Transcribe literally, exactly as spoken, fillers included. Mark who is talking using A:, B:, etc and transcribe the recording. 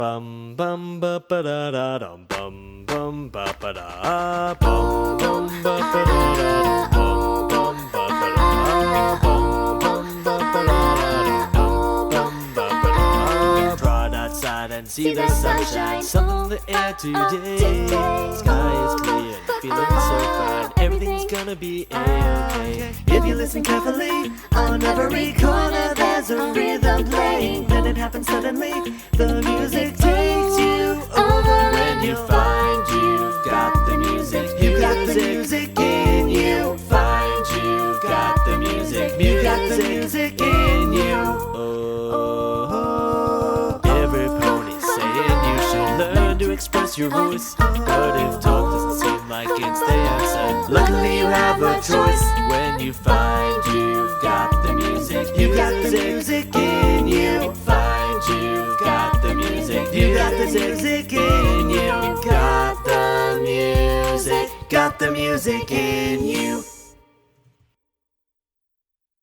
A: Bum bum ba ba da da dum bum bum ba ba da bum bum ba ba da da bum bum ba ba da bum bum ba ba da bum bum ba ba da. Run outside and see the sunshine, sun in the air today. Sky is clear, feeling so fine. Everything's gonna be a-okay. If you listen carefully, on every corner there's a rhythm playing. Then it happens suddenly, the music takes you over. When you find you've got the music, you got the music in you. Find you've got the music, you got the music in you. Oh, every pony's saying you should learn to express your voice, but if talk doesn't seem like it's the answer, luckily you have a choice. When you find you've got the music, you got the music in you. Find you've got the music, you got the music in you. Got the music, got the music in you.